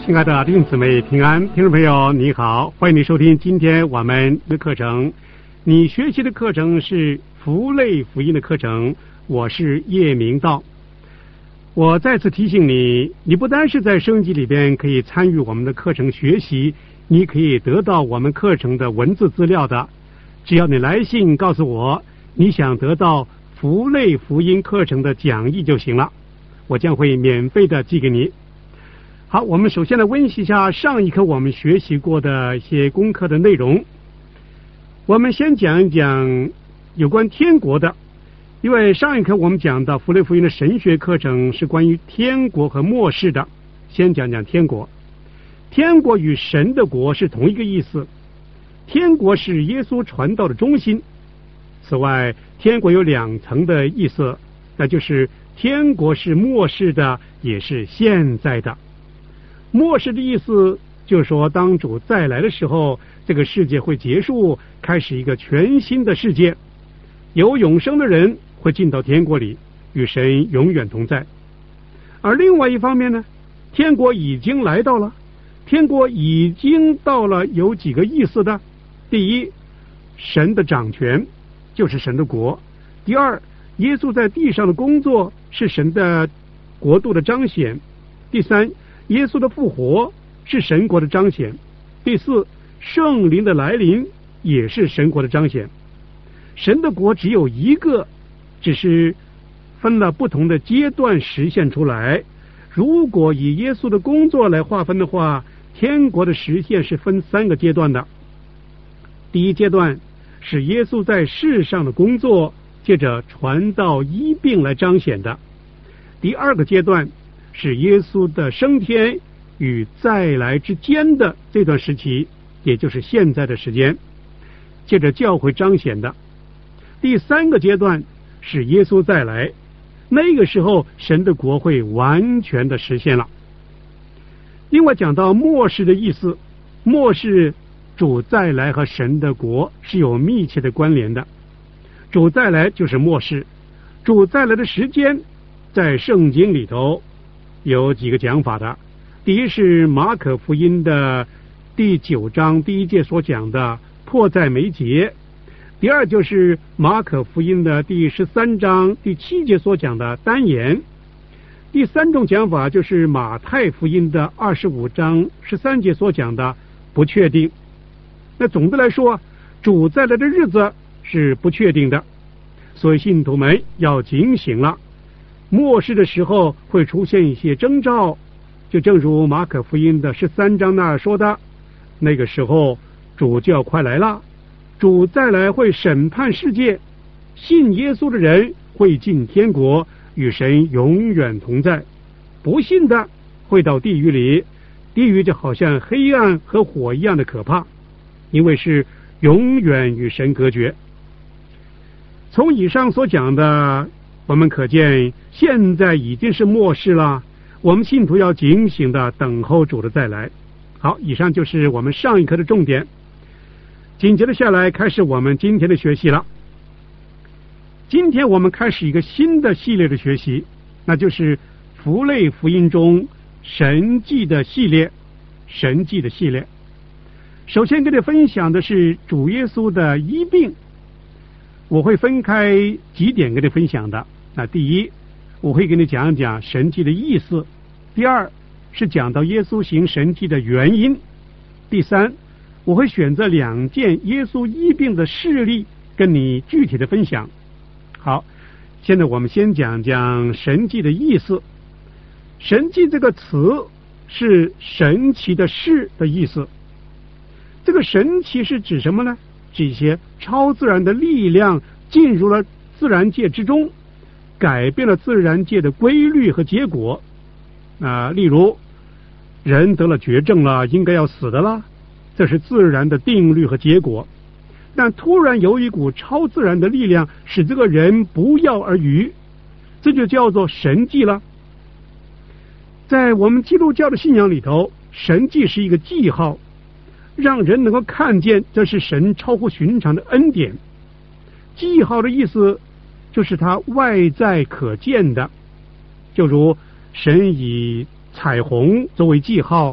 亲爱的弟兄姊妹平安，听众朋友你好，欢迎你收听今天我们的课程。你学习的课程是福类福音的课程，我是叶明道。我再次提醒你，你不单是在收音机里边可以参与我们的课程学习，你可以得到我们课程的文字资料的。只要你来信告诉我你想得到福类福音课程的讲义就行了，我将会免费的寄给你。好，我们首先来温习一下上一课我们学习过的一些功课的内容。我们先讲一讲有关天国的，因为上一课我们讲到福类福音的神学课程是关于天国和末世的。先讲讲天国。天国与神的国是同一个意思，天国是耶稣传道的中心。此外，天国有两层的意思，那就是天国是末世的，也是现在的。末世的意思就是说，当主再来的时候，这个世界会结束，开始一个全新的世界，有永生的人会进到天国里，与神永远同在。而另外一方面呢，天国已经来到了，天国已经到了，有几个意思的。第一，神的掌权就是神的国；第二，耶稣在地上的工作是神的国度的彰显；第三，耶稣的复活是神国的彰显；第四，圣灵的来临也是神国的彰显。神的国只有一个，只是分了不同的阶段实现出来。如果以耶稣的工作来划分的话，天国的实现是分三个阶段的。第一阶段是耶稣在世上的工作，借着传道医病来彰显的。第二个阶段是耶稣的升天与再来之间的这段时期，也就是现在的时间，借着教会彰显的。第三个阶段是耶稣再来，那个时候神的国会完全的实现了。另外讲到末世的意思，末世主再来和神的国是有密切的关联的。主再来就是末世，主再来的时间在圣经里头有几个讲法的。第一是马可福音的第9章第1节所讲的迫在眉睫，第二就是马可福音的第13章第7节所讲的单言，第三种讲法就是马太福音的25章13节所讲的不确定。那总的来说，主再来的日子是不确定的，所以信徒们要警醒了。末世的时候会出现一些征兆，就正如马可福音的13章那儿说的，那个时候主就要快来了，主再来会审判世界，信耶稣的人会进天国，与神永远同在，不信的会到地狱里，地狱就好像黑暗和火一样的可怕，因为是永远与神隔绝。从以上所讲的，我们可见现在已经是末世了，我们信徒要警醒的等候主的再来。好，以上就是我们上一课的重点。紧接着下来开始我们今天的学习了。今天我们开始一个新的系列的学习，那就是福类福音中神迹的系列。神迹的系列，首先跟你分享的是主耶稣的医病，我会分开几点跟你分享的。那第一，我会跟你讲讲神迹的意思；第二是讲到耶稣行神迹的原因；第三，我会选择2件耶稣医病的事例跟你具体的分享。好，现在我们先讲讲神迹的意思。神迹这个词是神奇的事的意思。这个神奇是指什么呢？指一些超自然的力量进入了自然界之中，改变了自然界的规律和结果。例如人得了绝症了，应该要死的了，这是自然的定律和结果。但突然有一股超自然的力量使这个人不药而愈，这就叫做神迹了。在我们基督教的信仰里头，神迹是一个记号，让人能够看见这是神超乎寻常的恩典。记号的意思就是它外在可见的，就如神以彩虹作为记号，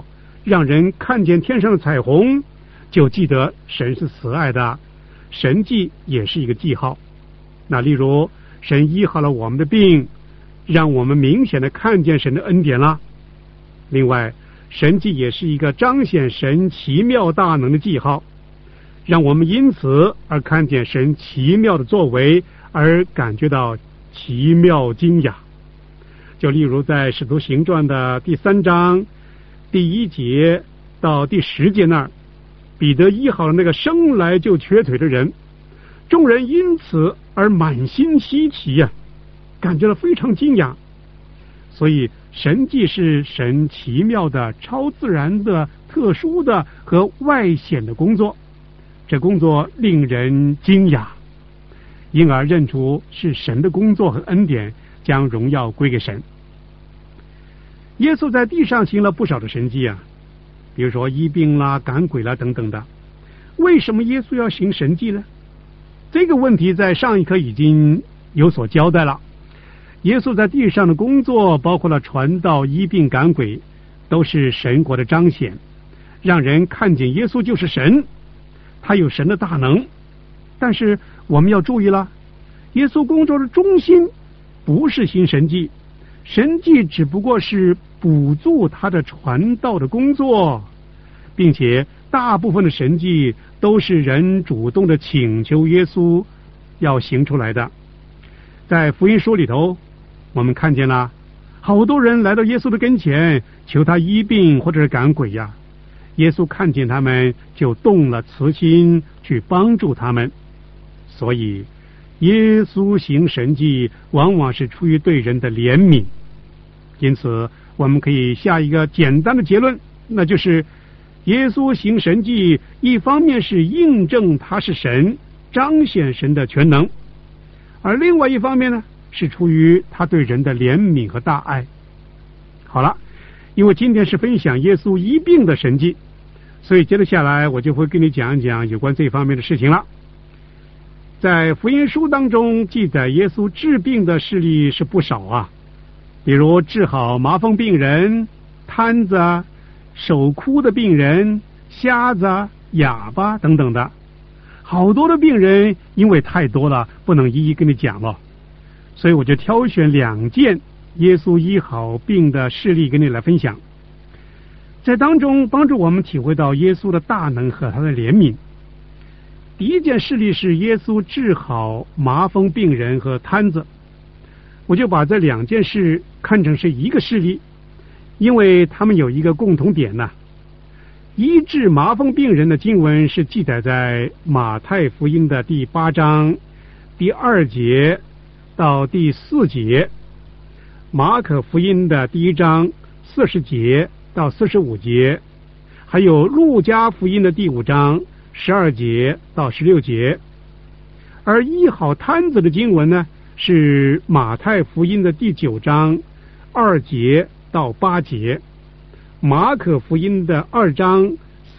让人看见天上的彩虹，就记得神是慈爱的。神迹也是一个记号。那例如神医好了我们的病，让我们明显的看见神的恩典了。另外神迹也是一个彰显神奇妙大能的记号，让我们因此而看见神奇妙的作为，而感觉到奇妙惊讶。就例如在使徒行传的第3章第1节到第10节那儿，彼得医好了那个生来就瘸腿的人，众人因此而满心稀奇呀，感觉到非常惊讶。所以神迹是神奇妙的、超自然的、特殊的和外显的工作，这工作令人惊讶，因而认出是神的工作和恩典，将荣耀归给神。耶稣在地上行了不少的神迹啊，比如说医病啦、赶鬼啦等等的。为什么耶稣要行神迹呢？这个问题在上一课已经有所交代了。耶稣在地上的工作包括了传道、医病、赶鬼，都是神国的彰显，让人看见耶稣就是神，他有神的大能。但是我们要注意了，耶稣工作的中心不是行神迹，神迹只不过是补助他的传道的工作，并且大部分的神迹都是人主动的请求耶稣要行出来的。在福音书里头，我们看见了好多人来到耶稣的跟前，求他医病或者是赶鬼呀。耶稣看见他们，就动了慈心去帮助他们。所以耶稣行神迹往往是出于对人的怜悯。因此我们可以下一个简单的结论，那就是耶稣行神迹一方面是印证他是神，彰显神的全能，而另外一方面呢，是出于他对人的怜悯和大爱。好了，因为今天是分享耶稣医病的神迹，所以接着下来我就会跟你讲一讲有关这方面的事情了。在福音书当中记载耶稣治病的事例是不少啊，比如治好麻风病人、瘫子、手枯的病人、瞎子、哑巴等等的。好多的病人，因为太多了，不能一一跟你讲了，所以我就挑选2件耶稣医好病的事例跟你来分享，在当中帮助我们体会到耶稣的大能和他的怜悯。第一件事例是耶稣治好麻风病人和瘫子，我就把这2件事看成是一个事例，因为他们有一个共同点呢。医治麻风病人的经文是记载在马太福音的第8章第2节到第4节，马可福音的第1章40节到45节，还有路加福音的第5章12节到16节。而医好瘫子的经文呢，是马太福音的第9章2节到8节，马可福音的2章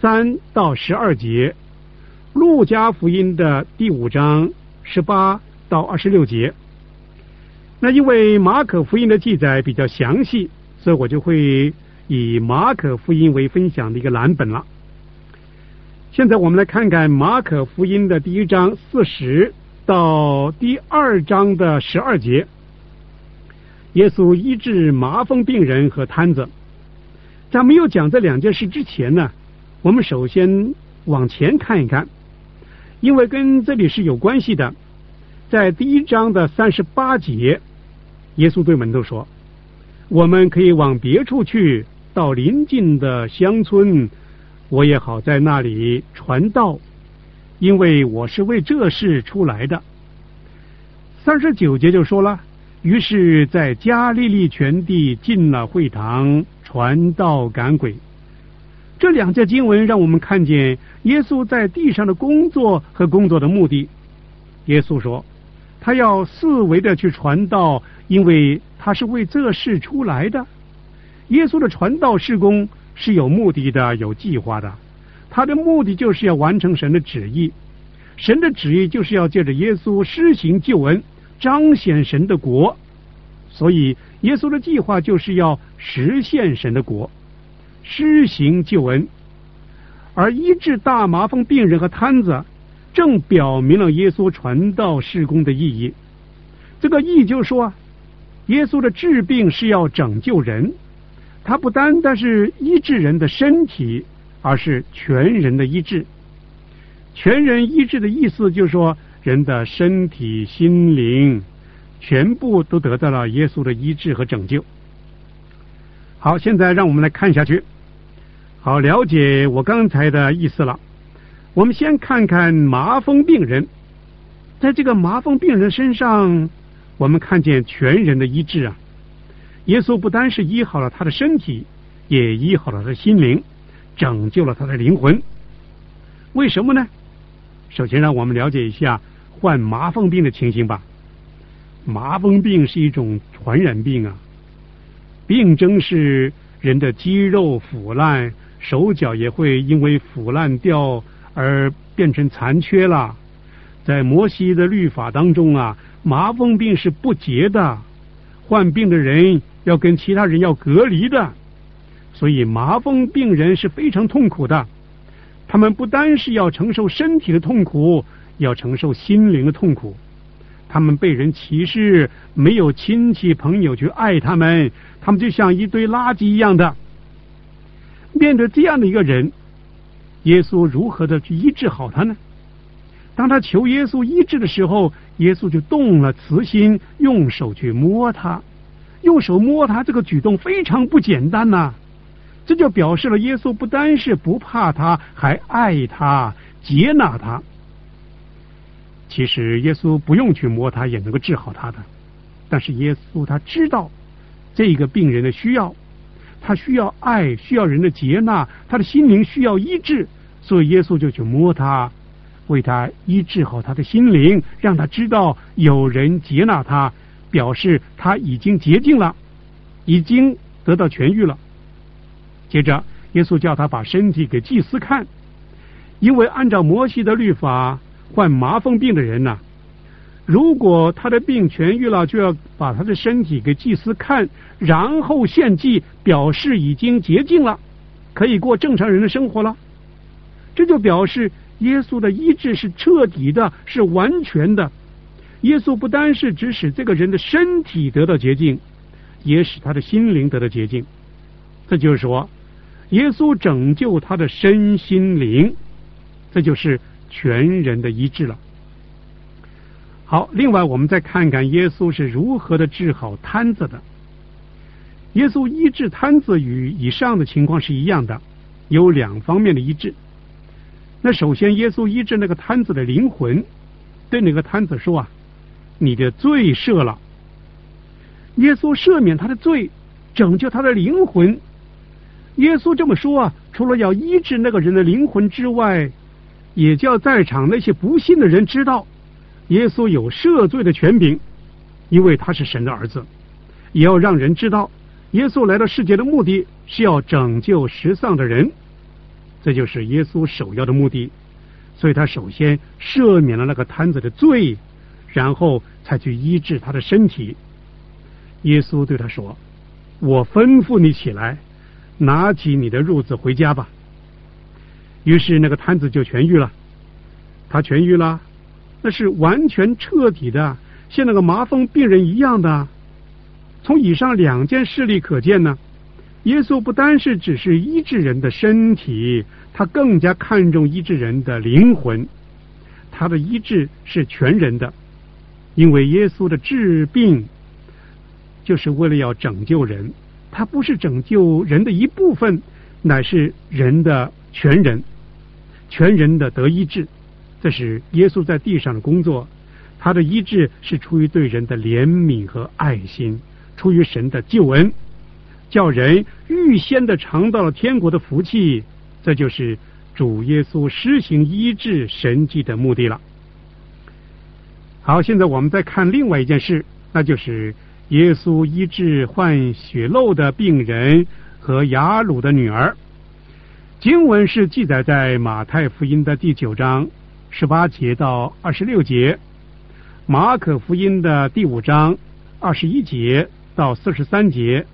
3到12节，路加福音的第5章18到26节。那因为马可福音的记载比较详细，所以我就会以马可福音为分享的一个蓝本了。现在我们来看看马可福音的第1章40到第2章的12节，耶稣医治麻风病人和瘫子。在没有讲这2件事之前呢，我们首先往前看一看，因为跟这里是有关系的。在第1章的38节，耶稣对门徒说，我们可以往别处去，到邻近的乡村，我也好在那里传道，因为我是为这事出来的。39节就说了，于是在加利利全地进了会堂，传道赶鬼。这2节经文让我们看见耶稣在地上的工作和工作的目的。耶稣说他要四围的去传道，因为他是为这事出来的。耶稣的传道事工是有目的的，有计划的，他的目的就是要完成神的旨意。神的旨意就是要借着耶稣施行救恩，彰显神的国。所以耶稣的计划就是要实现神的国。 施行救恩。而医治大麻风病人和瘫子，正表明了耶稣传道事工的意义。这个意义就是说，耶稣的治病是要拯救人，他不单单是医治人的身体，而是全人的医治。全人医治的意思就是说，人的身体、心灵全部都得到了耶稣的医治和拯救。好，现在让我们来看下去，好了解我刚才的意思了。我们先看看麻风病人，在这个麻风病人身上，我们看见全人的医治啊。耶稣不单是医好了他的身体，也医好了他的心灵，拯救了他的灵魂。为什么呢？首先让我们了解一下患麻风病的情形吧。麻风病是一种传染病啊，病症是人的肌肉腐烂，手脚也会因为腐烂掉而变成残缺了。在摩西的律法当中啊，麻风病是不洁的，患病的人要跟其他人要隔离的，所以麻风病人是非常痛苦的。他们不单是要承受身体的痛苦，要承受心灵的痛苦。他们被人歧视，没有亲戚朋友去爱他们，他们就像一堆垃圾一样的。面对这样的一个人，耶稣如何的去医治好他呢？当他求耶稣医治的时候，耶稣就动了慈心，用手去摸他。用手摸他这个举动非常不简单呐，这就表示了耶稣不单是不怕他，还爱他，接纳他。其实耶稣不用去摸他也能够治好他的，但是耶稣他知道这个病人的需要，他需要爱，需要人的接纳，他的心灵需要医治，所以耶稣就去摸他，为他医治好他的心灵，让他知道有人接纳他，表示他已经洁净了，已经得到痊愈了。接着耶稣叫他把身体给祭司看，因为按照摩西的律法，患麻风病的人呢，如果他的病痊愈了，就要把他的身体给祭司看，然后献祭，表示已经洁净了，可以过正常人的生活了。这就表示耶稣的医治是彻底的，是完全的。耶稣不单是只使这个人的身体得到洁净，也使他的心灵得到洁净。这就是说，耶稣拯救他的身心灵，这就是全人的医治了。好，另外我们再看看耶稣是如何的治好瘫子的。耶稣医治瘫子与以上的情况是一样的，有两方面的医治。那首先耶稣医治那个瘫子的灵魂，对那个瘫子说啊，你的罪赦了。耶稣赦免他的罪，拯救他的灵魂。耶稣这么说啊，除了要医治那个人的灵魂之外，也叫在场那些不信的人知道耶稣有赦罪的权柄，因为他是神的儿子。也要让人知道耶稣来到世界的目的是要拯救失丧的人，这就是耶稣首要的目的。所以他首先赦免了那个瘫子的罪，然后才去医治他的身体。耶稣对他说，我吩咐你起来，拿起你的褥子回家吧。于是那个瘫子就痊愈了。他痊愈了，那是完全彻底的，像那个麻风病人一样的。从以上两件事例可见呢，耶稣不单是只是医治人的身体，他更加看重医治人的灵魂。他的医治是全人的，因为耶稣的治病就是为了要拯救人，他不是拯救人的一部分，乃是人的全人，全人的得医治。这是耶稣在地上的工作，他的医治是出于对人的怜悯和爱心，出于神的救恩，叫人预先的尝到了天国的福气。这就是主耶稣施行医治神迹的目的了。好，现在我们再看另外一件事，那就是耶稣医治患血漏的病人和雅鲁的女儿。经文是记载在马太福音的第9章18节到26节，马可福音的第5章21节到43节，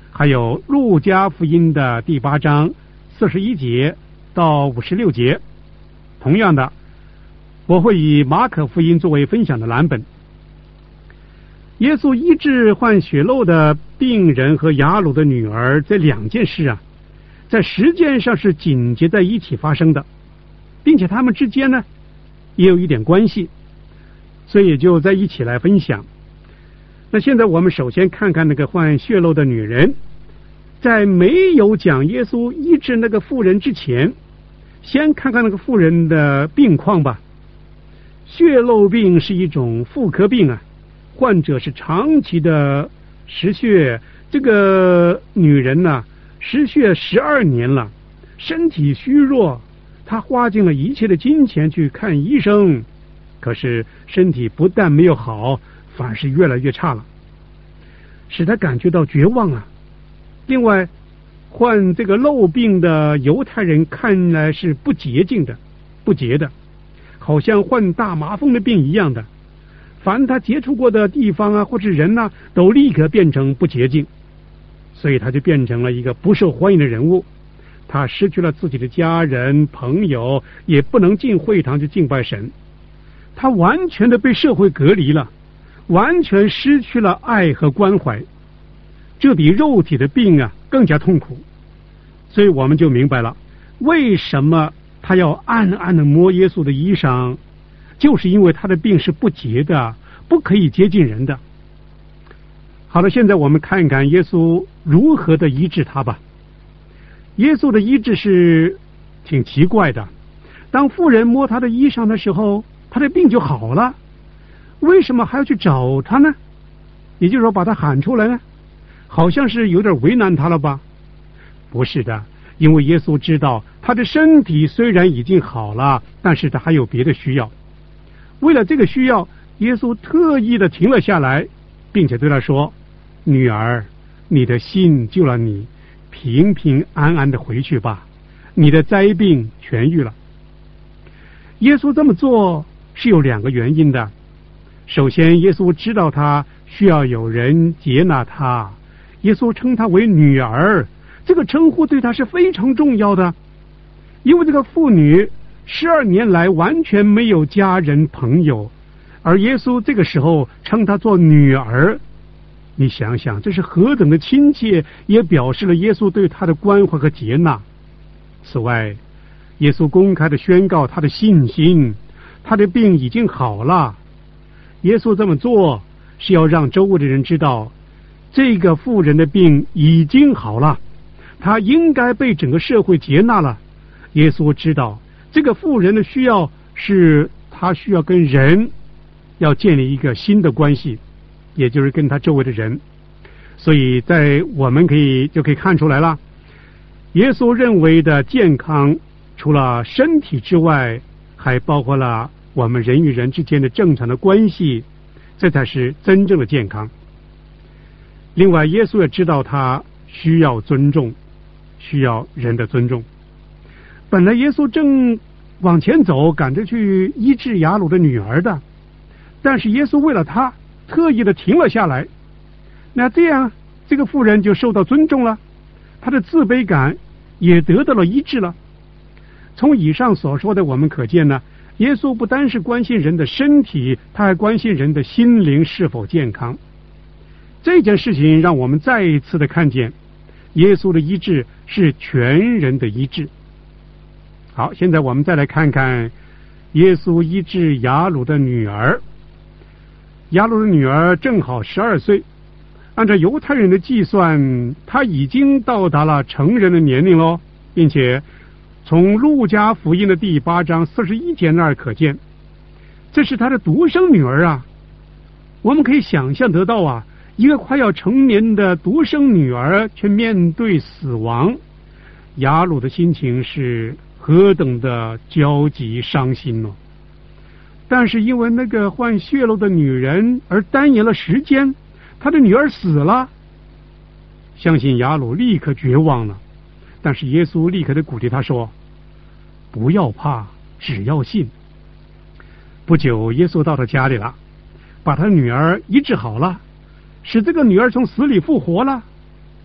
还有路加福音的第8章41节到56节。同样的，我会以马可福音作为分享的蓝本。耶稣医治患血漏的病人和雅鲁的女儿这两件事啊，在时间上是紧接在一起发生的，并且他们之间呢也有一点关系，所以也就在一起来分享。那现在我们首先看看那个患血漏的女人，在没有讲耶稣医治那个妇人之前，先看看那个妇人的病况吧。血漏病是一种妇科病啊，患者是长期的失血。这个女人呢，失血12年了，身体虚弱，她花尽了一切的金钱去看医生，可是身体不但没有好，反而是越来越差了，使她感觉到绝望啊。另外，患这个漏病的犹太人看来是不洁净的，不洁的，好像患大麻风的病一样的，凡他接触过的地方啊，或者人啊，都立刻变成不洁净，所以他就变成了一个不受欢迎的人物。他失去了自己的家人朋友，也不能进会堂去敬拜神，他完全的被社会隔离了，完全失去了爱和关怀，这比肉体的病啊更加痛苦。所以我们就明白了，为什么他要暗暗的摸耶稣的衣裳，就是因为他的病是不洁的，不可以接近人的。好了，现在我们看一看耶稣如何的医治他吧。耶稣的医治是挺奇怪的，当妇人摸他的衣裳的时候，他的病就好了，为什么还要去找他呢？也就是说把他喊出来呢，好像是有点为难他了吧？不是的，因为耶稣知道他的身体虽然已经好了，但是他还有别的需要。为了这个需要，耶稣特意的停了下来，并且对他说：女儿，你的信救了你，平平安安的回去吧，你的灾病痊愈了。耶稣这么做是有2个原因的。首先，耶稣知道他需要有人接纳他，耶稣称他为女儿，这个称呼对他是非常重要的，因为这个妇女12年来完全没有家人朋友，而耶稣这个时候称她做女儿，你想想这是何等的亲切，也表示了耶稣对她的关怀和接纳。此外，耶稣公开的宣告他的信心，他的病已经好了。耶稣这么做是要让周围的人知道，这个妇人的病已经好了，她应该被整个社会接纳了。耶稣知道这个妇人的需要是她需要跟人要建立一个新的关系，也就是跟她周围的人。所以在我们就可以看出来了，耶稣认为的健康除了身体之外，还包括了我们人与人之间的正常的关系，这才是真正的健康。另外，耶稣也知道他需要尊重，需要人的尊重。本来耶稣正往前走，赶着去医治雅鲁的女儿的，但是耶稣为了他特意的停了下来。那这样这个妇人就受到尊重了，她的自卑感也得到了医治了。从以上所说的我们可见呢，耶稣不单是关心人的身体，他还关心人的心灵是否健康。这件事情让我们再一次的看见耶稣的医治是全人的医治。好，现在我们再来看看耶稣医治雅鲁的女儿。雅鲁的女儿正好12岁，按照犹太人的计算，她已经到达了成人的年龄咯，并且从路加福音的第8章41节那儿可见，这是她的独生女儿啊。我们可以想象得到啊，一个快要成年的独生女儿却面对死亡，雅鲁的心情是何等的焦急伤心哦。但是因为那个患血漏的女人而耽延了时间，她的女儿死了，相信雅鲁立刻绝望了。但是耶稣立刻的鼓励他说：不要怕，只要信。不久，耶稣到他家里了，把他女儿医治好了，使这个女儿从死里复活了。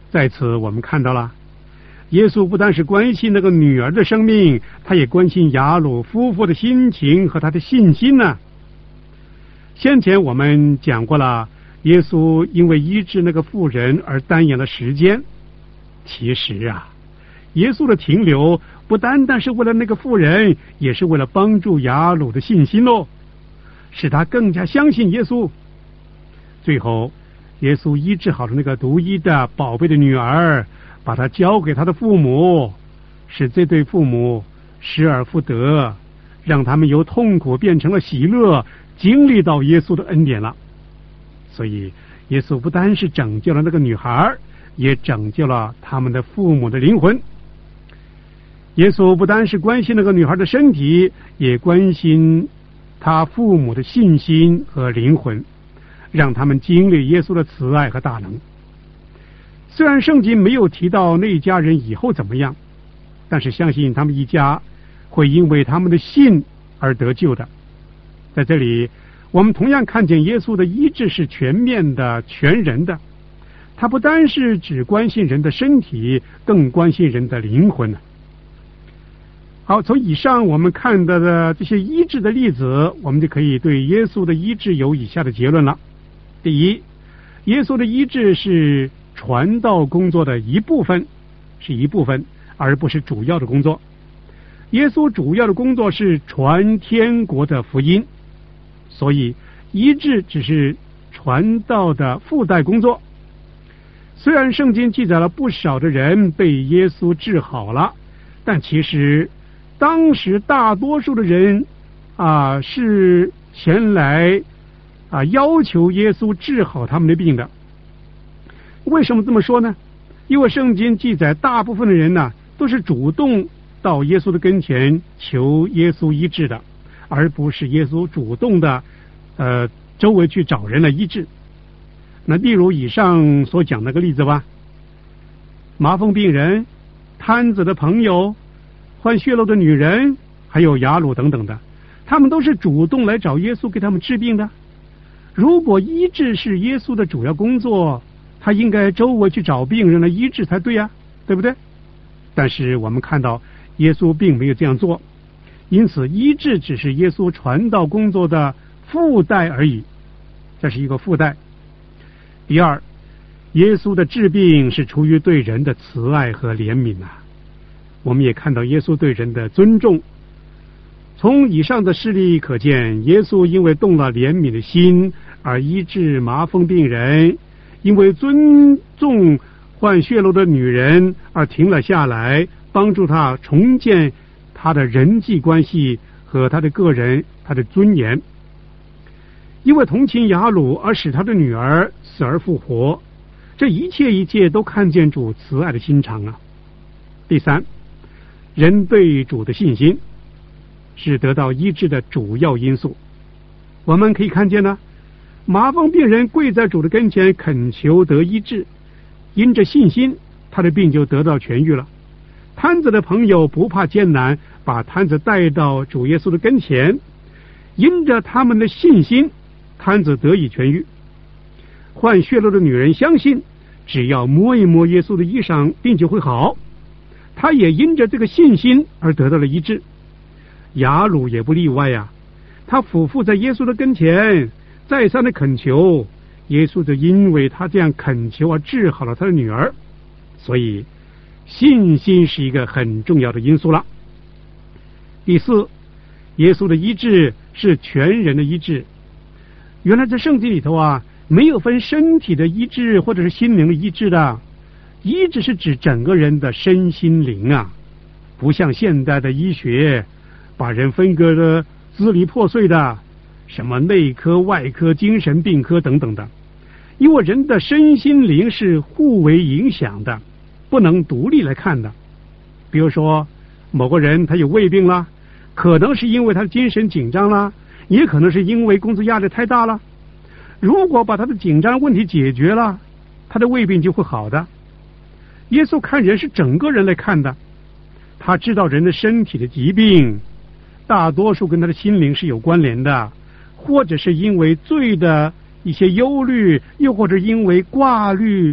在此我们看到了，耶稣不单是关心那个女儿的生命，他也关心雅鲁夫妇的心情和他的信心呢。先前我们讲过了，耶稣因为医治那个妇人而耽延了时间。其实啊，耶稣的停留不单单是为了那个妇人，也是为了帮助雅鲁的信心哦，使他更加相信耶稣。最后耶稣医治好了那个独一的宝贝的女儿，把她交给他的父母，使这对父母失而复得，让他们由痛苦变成了喜乐，经历到耶稣的恩典了。所以耶稣不单是拯救了那个女孩，也拯救了他们的父母的灵魂。耶稣不单是关心那个女孩的身体，也关心他父母的信心和灵魂，让他们经历耶稣的慈爱和大能。虽然圣经没有提到那一家人以后怎么样，但是相信他们一家会因为他们的信而得救的。在这里我们同样看见耶稣的医治是全面的、全人的，他不单是只关心人的身体，更关心人的灵魂呢。好，从以上我们看到的这些医治的例子，我们就可以对耶稣的医治有以下的结论了。第一，耶稣的医治是传道工作的一部分，而不是主要的工作。耶稣主要的工作是传天国的福音，所以医治只是传道的附带工作。虽然圣经记载了不少的人被耶稣治好了，但其实当时大多数的人是前来要求耶稣治好他们的病的。为什么这么说呢？因为圣经记载大部分的人呢都是主动到耶稣的跟前求耶稣医治的，而不是耶稣主动的周围去找人来医治。那例如以上所讲那个例子吧，麻风病人、瘫子的朋友、患血漏的女人，还有雅鲁等等的，他们都是主动来找耶稣给他们治病的。如果医治是耶稣的主要工作，他应该周围去找病人来医治才对呀，对不对？但是我们看到耶稣并没有这样做，因此医治只是耶稣传道工作的附带而已，这是一个附带。第二，耶稣的治病是出于对人的慈爱和怜悯啊。我们也看到耶稣对人的尊重。从以上的事例可见，耶稣因为动了怜悯的心而医治麻风病人，因为尊重患血漏的女人而停了下来，帮助他重建他的人际关系和他的个人、他的尊严，因为同情雅鲁而使他的女儿死而复活。这一切都看见主慈爱的心肠啊。第三，人对主的信心是得到医治的主要因素。我们可以看见呢，麻风病人跪在主的跟前恳求得医治，因着信心他的病就得到痊愈了。瘫子的朋友不怕艰难，把瘫子带到主耶稣的跟前，因着他们的信心，瘫子得以痊愈。患血漏的女人相信，只要摸一摸耶稣的衣裳，病就会好，他也因着这个信心而得到了医治。雅鲁也不例外呀，他俯伏在耶稣的跟前，再三的恳求，耶稣就因为他这样恳求而治好了他的女儿。所以信心是一个很重要的因素了。第四，耶稣的医治是全人的医治。原来在圣经里头没有分身体的医治或者是心灵的医治的，医治是指整个人的身心灵啊，不像现代的医学把人分割的支离破碎的，什么内科、外科、精神病科等等的。因为人的身心灵是互为影响的，不能独立来看的。比如说某个人他有胃病了，可能是因为他的精神紧张了，也可能是因为工作压力太大了。如果把他的紧张问题解决了，他的胃病就会好的。耶稣看人是整个人来看的，他知道人的身体的疾病大多数跟他的心灵是有关联的，或者是因为罪的一些忧虑，又或者因为挂虑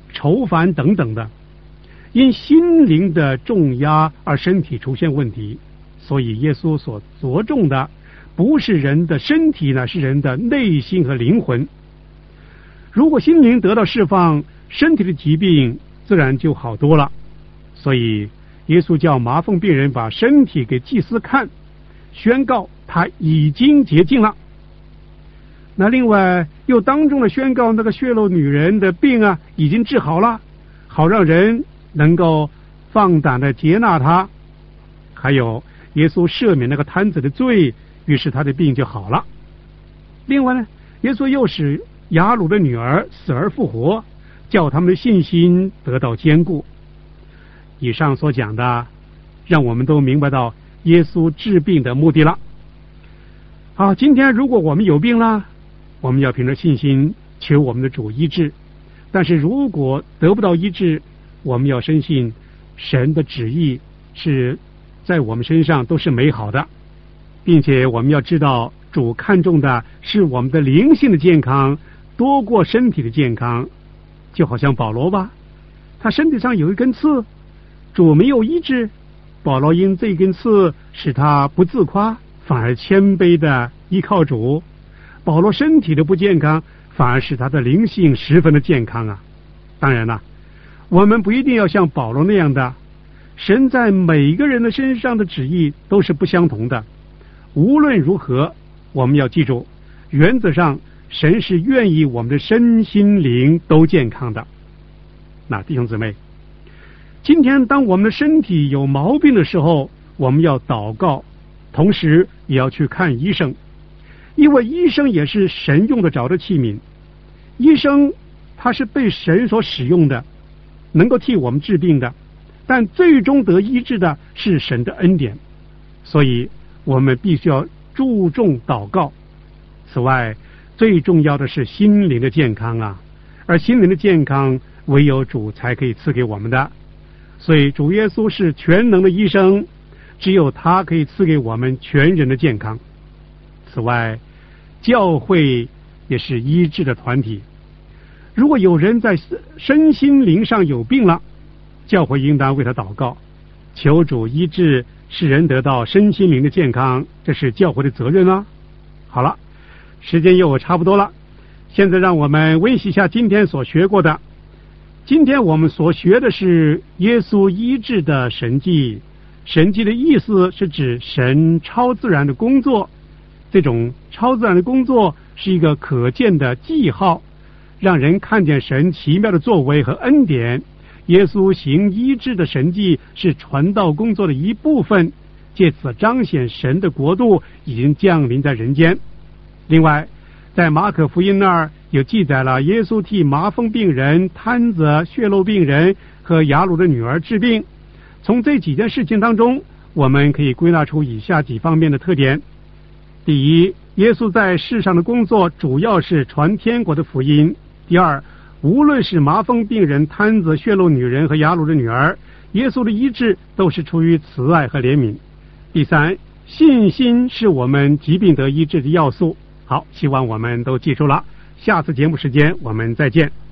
愁烦等等的，因心灵的重压而身体出现问题。所以耶稣所着重的不是人的身体呢，是人的内心和灵魂。如果心灵得到释放，身体的疾病自然就好多了。所以耶稣叫麻风病人把身体给祭司看，宣告他已经洁净了。那另外又当众的宣告那个血漏女人的病啊已经治好了，好让人能够放胆的接纳他。还有耶稣赦免那个摊子的罪，于是他的病就好了。另外呢，耶稣又使雅鲁的女儿死而复活，叫他们的信心得到坚固。以上所讲的让我们都明白到耶稣治病的目的了。好，今天如果我们有病了，我们要凭着信心求我们的主医治。但是如果得不到医治，我们要深信神的旨意是在我们身上都是美好的，并且我们要知道主看重的是我们的灵性的健康多过身体的健康。就好像保罗吧，他身体上有一根刺，主没有医治，保罗因这根刺使他不自夸，反而谦卑的依靠主。保罗身体的不健康，反而使他的灵性十分的健康啊。当然了，我们不一定要像保罗那样的，神在每一个人的身上的旨意都是不相同的。无论如何，我们要记住，原则上神是愿意我们的身心灵都健康的。那弟兄姊妹，今天当我们的身体有毛病的时候，我们要祷告，同时也要去看医生，因为医生也是神用得着的器皿。医生他是被神所使用的，能够替我们治病的，但最终得医治的是神的恩典。所以我们必须要注重祷告。此外，最重要的是心灵的健康啊，而心灵的健康唯有主才可以赐给我们的。所以主耶稣是全能的医生，只有他可以赐给我们全人的健康。此外，教会也是医治的团体。如果有人在身心灵上有病了，教会应当为他祷告，求主医治，使人得到身心灵的健康，这是教会的责任啊。好了，时间又差不多了，现在让我们温习一下今天所学过的。今天我们所学的是耶稣医治的神迹。神迹的意思是指神超自然的工作，这种超自然的工作是一个可见的记号，让人看见神奇妙的作为和恩典。耶稣行医治的神迹是传道工作的一部分，借此彰显神的国度已经降临在人间。另外，在马可福音那儿有记载了耶稣替麻风病人、瘫子、血漏病人和雅鲁的女儿治病。从这几件事情当中，我们可以归纳出以下几方面的特点。第一，耶稣在世上的工作主要是传天国的福音。第二，无论是麻风病人、瘫子、血漏女人和雅鲁的女儿，耶稣的医治都是出于慈爱和怜悯。第三，信心是我们疾病得医治的要素。好，希望我们都记住了。下次节目时间我们再见。